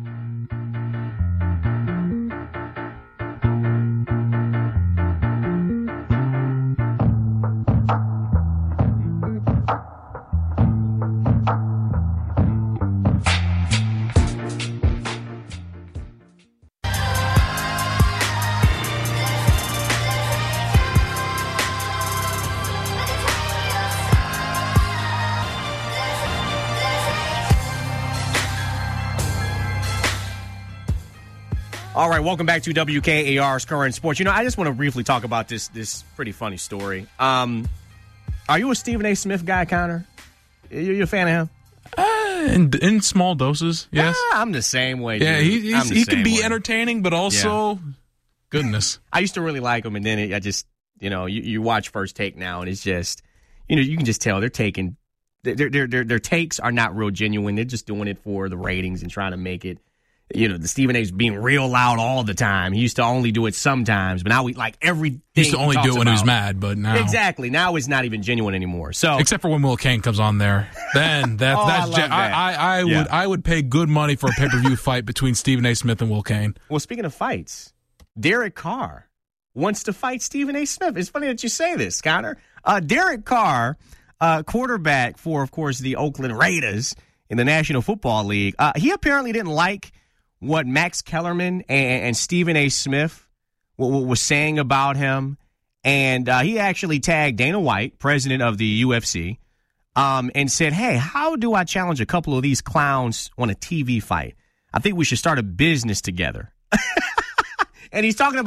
All right, welcome back to WKAR's Current Sports. I just want to briefly talk about this pretty funny story. Are you a Stephen A. Smith guy, Connor? You a fan of him? In small doses, yes. I'm the same way. Yeah, dude. he can be entertaining, but also, goodness. I used to really like him, and then I just, you watch First Take now, and it's just, you can just tell they're taking, their takes are not real genuine. They're just doing it for the ratings and trying to make it. The Stephen A's being real loud all the time. He used to only do it sometimes, but now everything. He used to only do it when he was mad, but now exactly now it's not even genuine anymore. So except for when Will Kane comes on there, then I would pay good money for a pay-per-view fight between Stephen A. Smith and Will Kane. Well, speaking of fights, Derek Carr wants to fight Stephen A. Smith. It's funny that you say this, Connor. Derek Carr, quarterback for, of course, the Oakland Raiders in the National Football League. He apparently didn't like what Max Kellerman and Stephen A. Smith was saying about him. And he actually tagged Dana White, president of the UFC, and said, hey, how do I challenge a couple of these clowns on a TV fight? I think we should start a business together. And he's talking about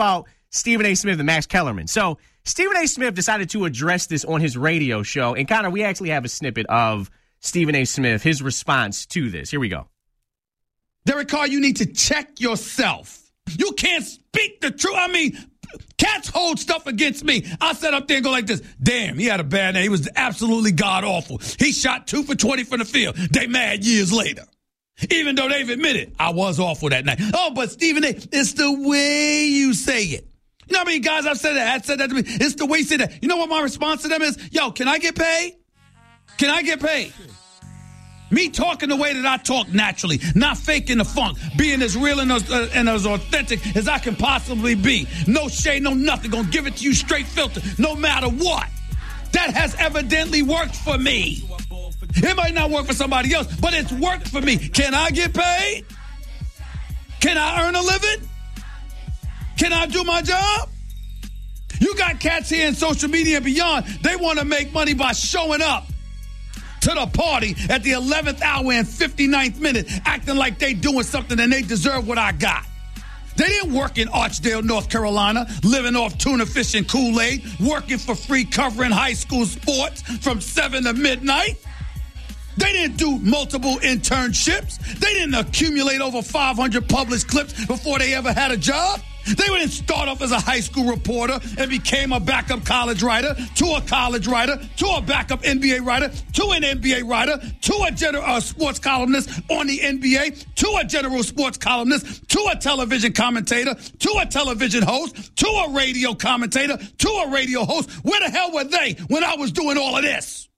Stephen A. Smith and Max Kellerman. So Stephen A. Smith decided to address this on his radio show. And Connor, we actually have a snippet of Stephen A. Smith, his response to this. Here we go. Derek Carr, you need to check yourself. You can't speak the truth. I mean, cats hold stuff against me. I sat up there and go like this. Damn, he had a bad night. He was absolutely god-awful. He shot 2 for 20 from the field. They mad years later. Even though they've admitted, I was awful that night. Oh, but Stephen A., it's the way you say it. You know how many guys I've said that to me? It's the way you say that. You know what my response to them is? Yo, can I get paid? Can I get paid? Me talking the way that I talk naturally, not faking the funk, being as real and as authentic as I can possibly be. No shade, no nothing. Gonna give it to you straight filter, no matter what. That has evidently worked for me. It might not work for somebody else, but it's worked for me. Can I get paid? Can I earn a living? Can I do my job? You got cats here in social media and beyond. They want to make money by showing up to the party at the 11th hour and 59th minute, acting like they doing something and they deserve what I got. They didn't work in Archdale, North Carolina, living off tuna fish and Kool-Aid, working for free covering high school sports from 7 to midnight. They didn't do multiple internships. They didn't accumulate over 500 published clips before they ever had a job. They didn't start off as a high school reporter and became a backup college writer, to a college writer, to a backup NBA writer, to an NBA writer, to a general sports columnist on the NBA, to a general sports columnist, to a television commentator, to a television host, to a radio commentator, to a radio host. Where the hell were they when I was doing all of this?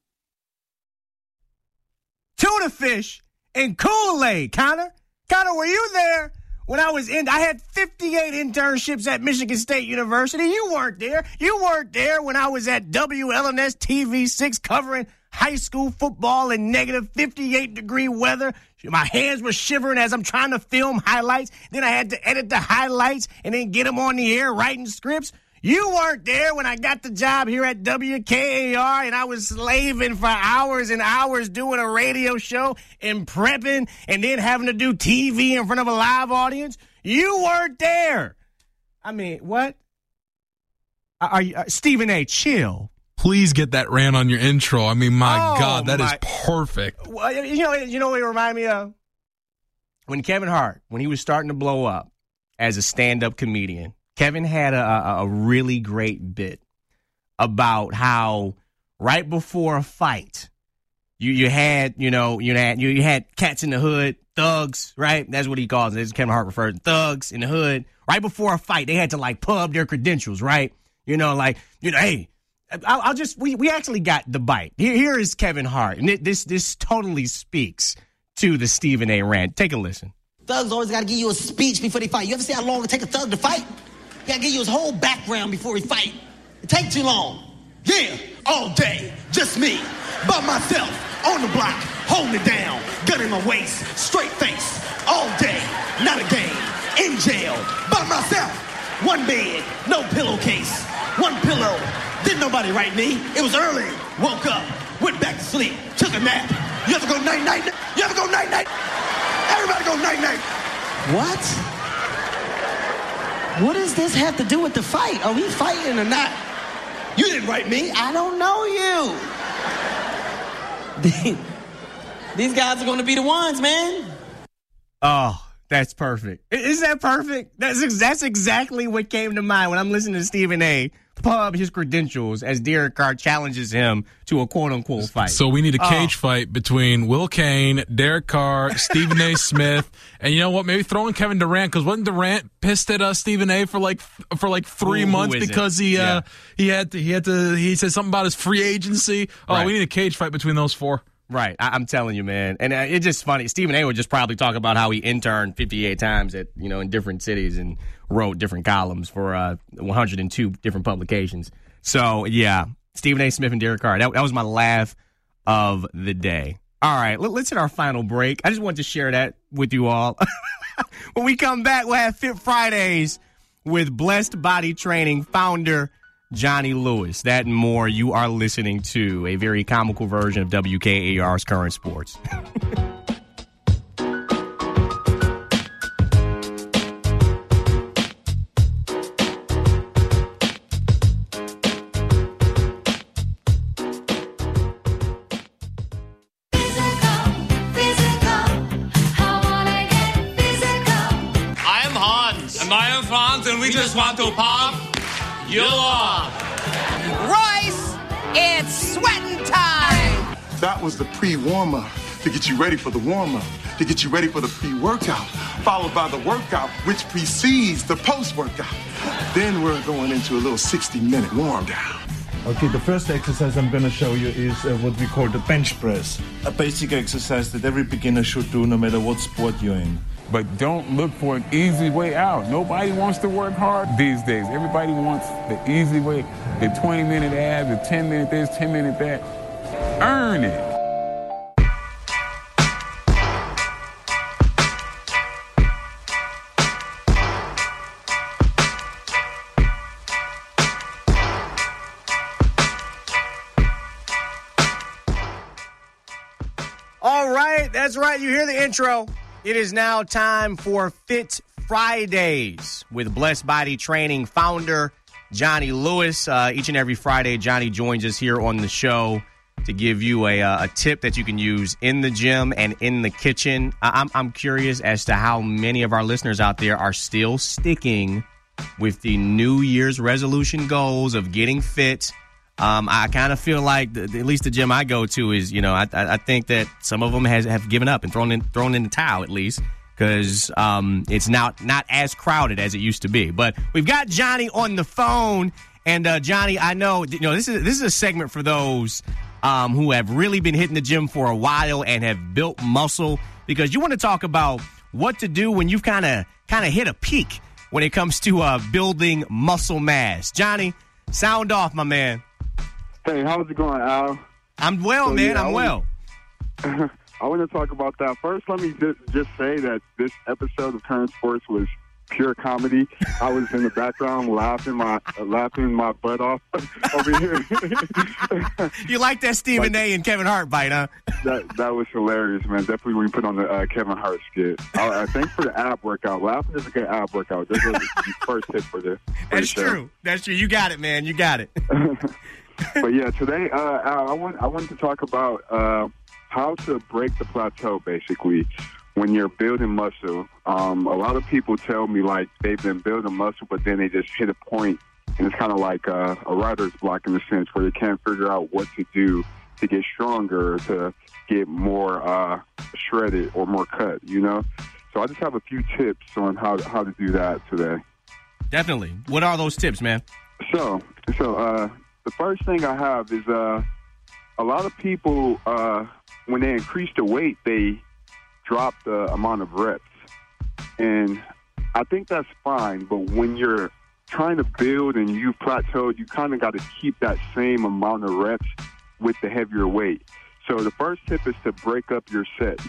Tuna fish and Kool-Aid, Connor. Connor, were you there? When I was I had 58 internships at Michigan State University. You weren't there. You weren't there when I was at WLNS TV6 covering high school football in negative 58-degree weather. My hands were shivering as I'm trying to film highlights. Then I had to edit the highlights and then get them on the air writing scripts. You weren't there when I got the job here at WKAR and I was slaving for hours and hours doing a radio show and prepping and then having to do TV in front of a live audience. You weren't there. I mean, what? Are you, Stephen A., chill. Please get that rant on your intro. I mean, my God, that is perfect. Well, you know what it reminded me of? When Kevin Hart, when he was starting to blow up as a stand-up comedian, Kevin had a really great bit about how right before a fight, you had cats in the hood, thugs, right? That's what he calls it. That's what Kevin Hart refers to thugs in the hood. Right before a fight, they had to like pub their credentials, right? Hey, we actually got the bite. Here is Kevin Hart, and this totally speaks to the Stephen A. rant. Take a listen. Thugs always got to give you a speech before they fight. You ever see how long it take a thug to fight? He got to give you his whole background before he fight. It take too long. Yeah, all day, just me, by myself, on the block, holding it down, gun in my waist, straight face, all day, not a game, in jail, by myself, one bed, no pillowcase, one pillow, didn't nobody write me, it was early, woke up, went back to sleep, took a nap. You ever go night-night? You ever go night-night? Everybody go night-night. What? What does this have to do with the fight? Are we fighting or not? You didn't write me. I don't know you. These guys are going to be the ones, man. Oh, that's perfect. Isn't that perfect? That's exactly what came to mind when I'm listening to Stephen A. pub his credentials as Derek Carr challenges him to a quote-unquote fight. So we need a cage fight between Will Cain, Derek Carr, Stephen A. Smith, and you know what? Maybe throw in Kevin Durant, because wasn't Durant pissed at Stephen A. for like 3 months because he said something about his free agency. Oh, right. We need a cage fight between those four. Right. I'm telling you, man. And it's just funny. Stephen A. would just probably talk about how he interned 58 times at, in different cities and wrote different columns for 102 different publications. So, yeah, Stephen A. Smith and Derek Carr. That was my laugh of the day. All right, let's hit our final break. I just wanted to share that with you all. When we come back, we'll have Fit Fridays with Blessed Body Training founder Johnny Lewis. That and more. You are listening to a very comical version of WKAR's Current Sports. We just want to pop you off. Royce, it's sweating time. That was the pre-warm-up to get you ready for the warm-up, to get you ready for the pre-workout, followed by the workout, which precedes the post-workout. Then we're going into a little 60-minute warm-down. Okay, the first exercise I'm going to show you is what we call the bench press. A basic exercise that every beginner should do no matter what sport you're in. But don't look for an easy way out. Nobody wants to work hard these days. Everybody wants the easy way, the 20-minute abs, the 10-minute this, 10-minute that. Earn it. All right, that's right. You hear the intro. It is now time for Fit Fridays with Blessed Body Training founder Johnny Lewis. Each and every Friday, Johnny joins us here on the show to give you a tip that you can use in the gym and in the kitchen. I'm curious as to how many of our listeners out there are still sticking with the New Year's resolution goals of getting fit. I kind of feel like, at least the gym I go to is, I think that some of them have given up and thrown in the towel at least because it's now not as crowded as it used to be. But we've got Johnny on the phone, and Johnny, I know this is a segment for those who have really been hitting the gym for a while and have built muscle, because you want to talk about what to do when you've kind of hit a peak when it comes to building muscle mass. Johnny, sound off, my man. Hey, how's it going, Al? I'm well, man. I'm well. I want to talk about that. First, let me just say that this episode of Current Sports was pure comedy. I was in the background laughing my butt off over here. You like that Stephen A. and Kevin Hart bite, huh? That was hilarious, man. Definitely when you put on the Kevin Hart skit. Thanks for the ab workout. Laughing is a good ab workout. This was the first tip for this. That's true. That's true. You got it, man. You got it. But yeah, today I wanted to talk about how to break the plateau, basically, when you're building muscle. A lot of people tell me like they've been building muscle, but then they just hit a point, and it's kind of like a writer's block in a sense, where they can't figure out what to do to get stronger, to get more shredded or more cut, So I just have a few tips on how to do that today. Definitely. What are those tips, man? So the first thing I have is a lot of people, when they increase the weight, they drop the amount of reps. And I think that's fine, but when you're trying to build and you've plateaued, you kind of got to keep that same amount of reps with the heavier weight. So the first tip is to break up your sets.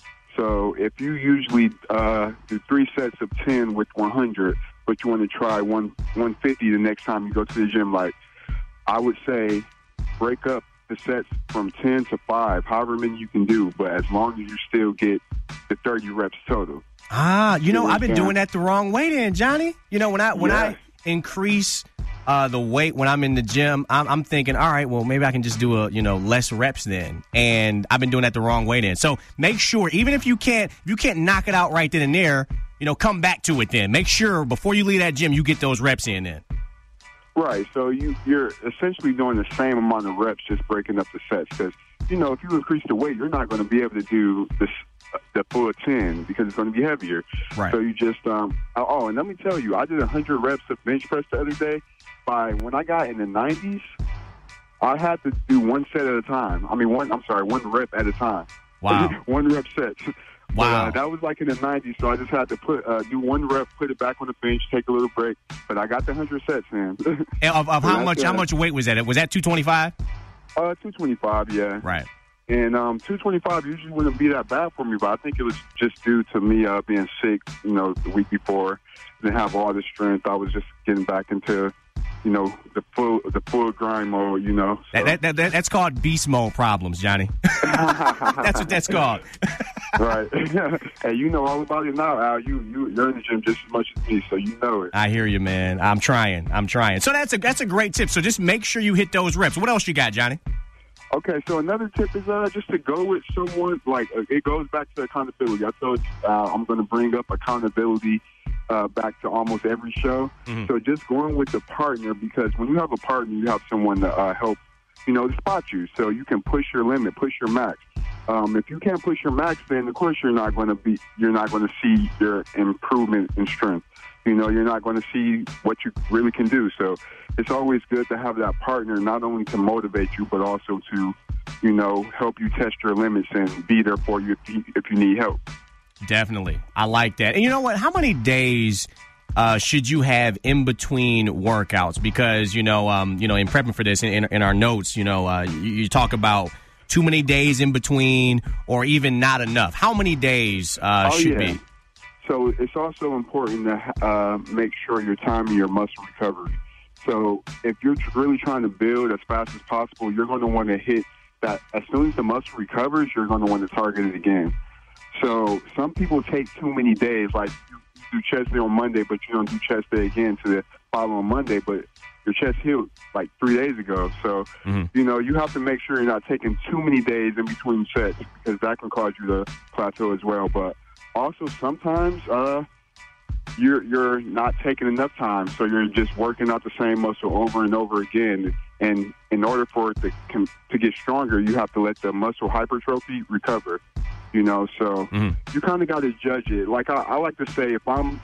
So if you usually do 3 sets of 10 with 100, but you want to try 150 the next time you go to the gym, like, I would say break up the sets from 10 to 5, however many you can do, but as long as you still get the 30 reps total. I've been doing that the wrong way then, Johnny. When I increase the weight when I'm in the gym, I'm thinking, all right, well, maybe I can just do less reps then. And I've been doing that the wrong way then. So make sure, even if you can't knock it out right then and there, come back to it then. Make sure before you leave that gym, you get those reps in then. Right, so you're essentially doing the same amount of reps, just breaking up the sets. Because, if you increase the weight, you're not going to be able to do the full 10 because it's going to be heavier. Right. So you just, and let me tell you, I did 100 reps of bench press the other day. When I got in the 90s, I had to do one set at a time. One rep at a time. Wow. One rep set. Wow. But, that was like in the 90s, so I just had to do one rep, put it back on the bench, take a little break. But I got the 100 sets, man. Of how much weight was that? Was that 225? 225, yeah. Right. And 225 usually wouldn't be that bad for me, but I think it was just due to me being sick, the week before. Didn't have all the strength. I was just getting back into, the full grind mode, So. That's called beast mode problems, Johnny. That's what that's called. Right. Hey, you know all about it now, Al. You're in the gym just as much as me, so you know it. I hear you, man. I'm trying. So that's a great tip. So just make sure you hit those reps. What else you got, Johnny? Okay, so another tip is just to go with someone, it goes back to accountability. I told you I'm going to bring up accountability back to almost every show. So just going with the partner, because when you have a partner, you have someone to help, to spot you. So you can push your limit, push your max. If you can't push your max, then of course you're not going to see your improvement in strength. You're not going to see what you really can do. So it's always good to have that partner, not only to motivate you, but also to, help you test your limits and be there for you if you need help. Definitely. I like that. And you know what? How many days should you have in between workouts? Because, in prepping for this, in our notes, you talk about too many days in between or even not enough. How many days should be? So it's also important to make sure you're timing your muscle recovery. So if you're really trying to build as fast as possible, you're going to want to hit that. As soon as the muscle recovers, you're going to want to target it again. So some people take too many days, like you do chest day on Monday, but you don't do chest day again to the following Monday, but your chest healed like 3 days ago. So, you have to make sure you're not taking too many days in between sets, because that can cause you to plateau as well. But also sometimes you're not taking enough time, so you're just working out the same muscle over and over again. And in order for it to get stronger, you have to let the muscle hypertrophy recover. So you kind of got to judge it. Like I like to say, if I'm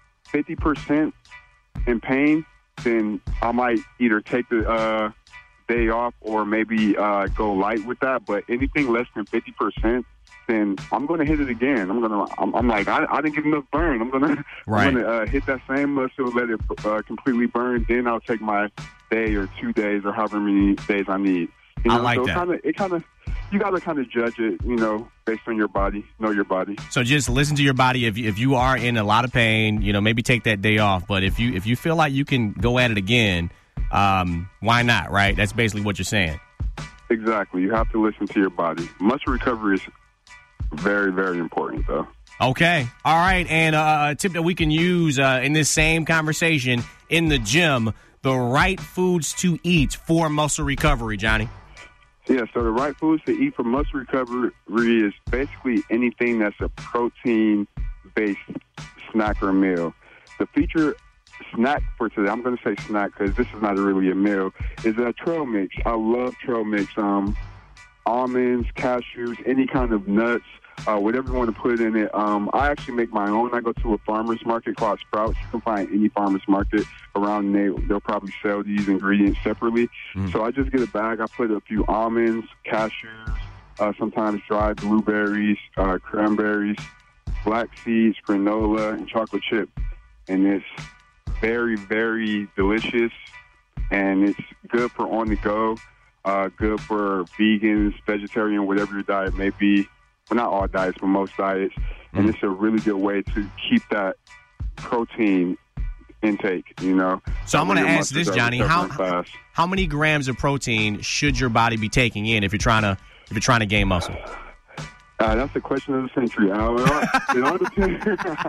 50% in pain, then I might either take the day off or maybe go light with that. But anything less than 50%, then I'm going to hit it again. I'm like, I didn't get enough burn. I'm going to hit that same muscle, let it completely burn. Then I'll take my day or 2 days or however many days I need. I like that. You got to kind of judge it, based on your body, know your body. So just listen to your body. If you are in a lot of pain, maybe take that day off. But if you feel like you can go at it again, why not, right? That's basically what you're saying. Exactly. You have to listen to your body. Muscle recovery is very, very important, though. Okay. All right. And a tip that we can use in this same conversation in the gym, the right foods to eat for muscle recovery, Johnny. Yeah, so the right foods to eat for muscle recovery is basically anything that's a protein-based snack or meal. The feature snack for today, I'm going to say snack because this is not really a meal, is a trail mix. I love trail mix. Almonds, cashews, any kind of nuts, whatever you want to put in it. I actually make my own. I go to a farmer's market called Sprouts. You can find any farmer's market around, and they'll probably sell these ingredients separately. So I just get a bag. I put a few almonds, cashews, sometimes dried blueberries, cranberries, black seeds, granola, and chocolate chip. And it's very, very delicious, and it's good for on the go, good for vegans, vegetarian, whatever your diet may be. Well, not all diets, but most diets. And it's a really good way to keep that protein intake, So I'm going to ask this, Johnny, how many grams of protein should your body be taking in if you're trying to gain muscle? That's the question of the century, Al. It all depends.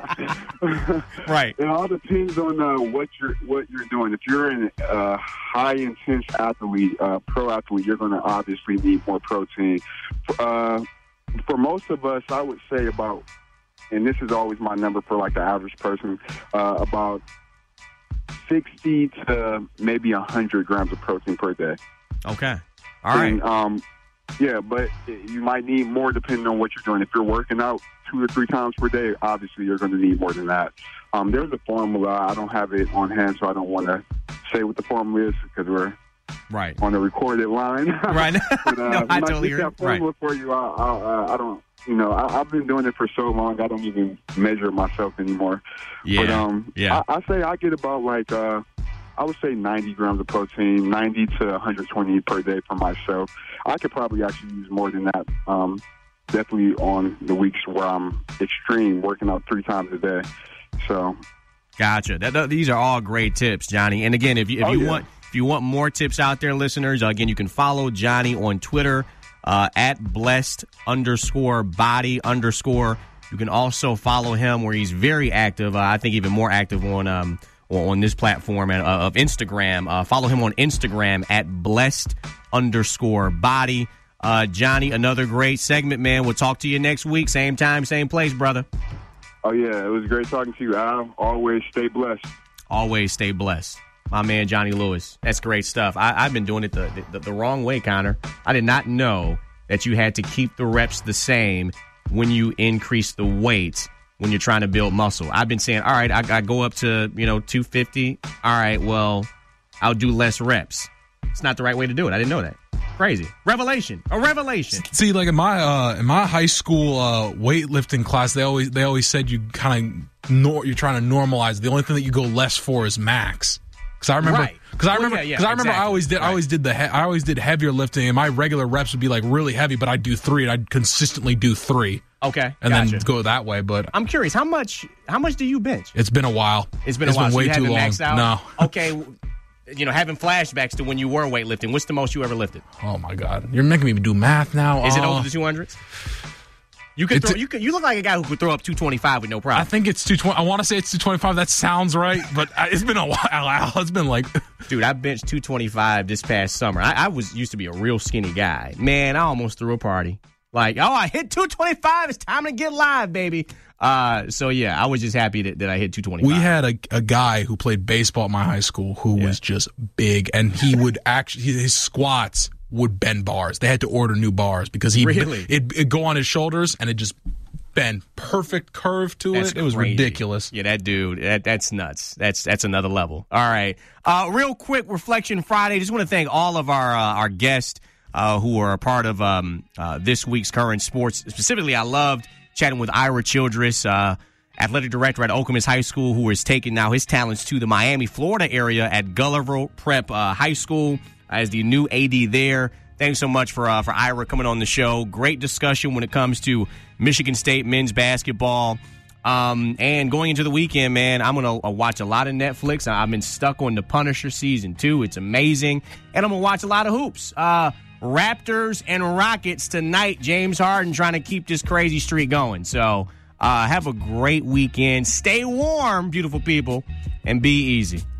Right. It all depends on what you're doing. If you're a high intense athlete, pro athlete, you're going to obviously need more protein. For most of us, I would say about, and this is always my number for like the average person, about 60 to maybe 100 grams of protein per day. Okay. All right. And, yeah, but you might need more depending on what you're doing. If you're working out 2 or 3 times per day, obviously you're going to need more than that. There's a formula. I don't have it on hand, so I don't want to say what the formula is because we're on the recorded line. Right. But, no, I totally agree. That formula for you, I don't. I've been doing it for so long, I don't even measure myself anymore. Yeah. But I say I get about like I would say 90 grams of protein, 90 to 120 per day for myself. I could probably actually use more than that. Definitely on the weeks where I'm extreme, working out 3 times a day. So, gotcha. These are all great tips, Johnny. And again, if you want more tips out there, listeners, again, you can follow Johnny on Twitter at blessed_body_. You can also follow him where he's very active. I think even more active on this platform of Instagram. Follow him on Instagram at blessed_body. Johnny, another great segment, man. We'll talk to you next week. Same time, same place, brother. Oh, yeah. It was great talking to you, Al. Always stay blessed. Always stay blessed. My man, Johnny Lewis. That's great stuff. I've been doing it the wrong way, Connor. I did not know that you had to keep the reps the same when you increase the weights when you're trying to build muscle. I've been saying, all right, I go up to 250. All right, well, I'll do less reps. It's not the right way to do it. I didn't know that. Crazy. Revelation. A revelation. See, like in my high school weightlifting class, they always said you kind of you're trying to normalize. The only thing that you go less for is max. Because I remember, exactly. I always did heavier lifting, and my regular reps would be like really heavy, but I'd do 3, and I'd consistently do 3. Okay, and then go that way. But I'm curious, how much do you bench? It's been a while. It's been way too long. Maxed out? No. Okay, having flashbacks to when you were weightlifting. What's the most you ever lifted? Oh my God, you're making me do math now. Is it over the 200s? You look like a guy who could throw up 225 with no problem. I think it's 220. I want to say it's 225. That sounds right, but it's been a while. It's been like, dude, I benched 225 this past summer. I used to be a real skinny guy. Man, I almost threw a party. Like, I hit 225. It's time to get live, baby. So yeah, I was just happy that I hit 225. We had a guy who played baseball at my high school who was just big, and he would his squats would bend bars. They had to order new bars because it'd go on his shoulders and it just bend perfect curve to it. It was ridiculous. Yeah, that dude, that's nuts. That's another level. All right, real quick, Reflection Friday. Just want to thank all of our guests who are a part of this week's Current Sports. Specifically, I loved chatting with Ira Childress, athletic director at Okemos High School, who is taking now his talents to the Miami, Florida area at Gulliver Prep High School as the new AD there. Thanks so much for Ira coming on the show. Great discussion when it comes to Michigan State men's basketball. And going into the weekend, man, I'm going to watch a lot of Netflix. I've been stuck on The Punisher Season 2. It's amazing. And I'm going to watch a lot of hoops. Raptors and Rockets tonight. James Harden trying to keep this crazy streak going. So have a great weekend. Stay warm, beautiful people, and be easy.